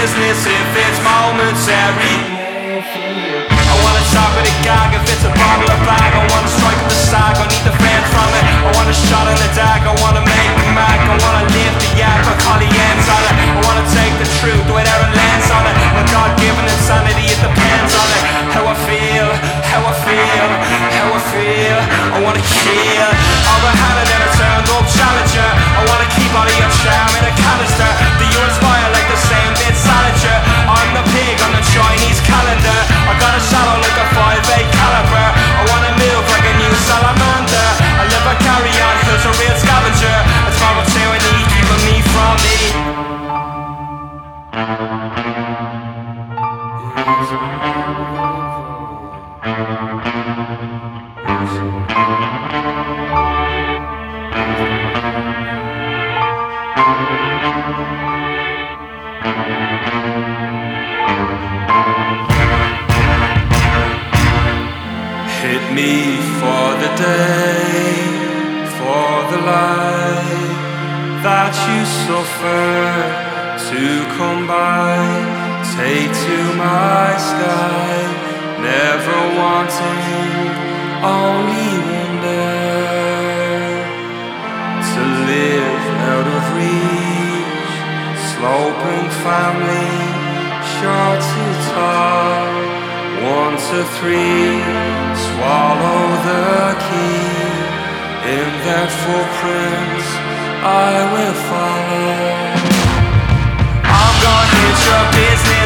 business if it's momentary. I wanna talk with a gag if it's a bottle or bag. I wanna strike at the sack, I need the fans from it. I want a shot in the dark, I wanna make the mark. I wanna lift the yak, I call the ends on it. I wanna take the truth without a lens on it. My God-given insanity, it depends on it. How I feel, how I feel, how I feel. I wanna kill all the hand and then I turned up challenger. I wanna keep all of your charm in a canister. Do you inspire like the same bit Salinger? I'm the pig on the Chinese calendar. I got a shadow like a 5'8" caliber. I wanna move like a new salamander. I live a carry on, who's a real scavenger. It's my tyranny keeping me from me. Hit me for the day, for the light that you suffer to come by. Take to my sky, never wanting, only wonder to live out of reach. Sloping family, short to tall. 1 to 3, swallow the key. In their footprints, I will follow. I'm gonna hit your business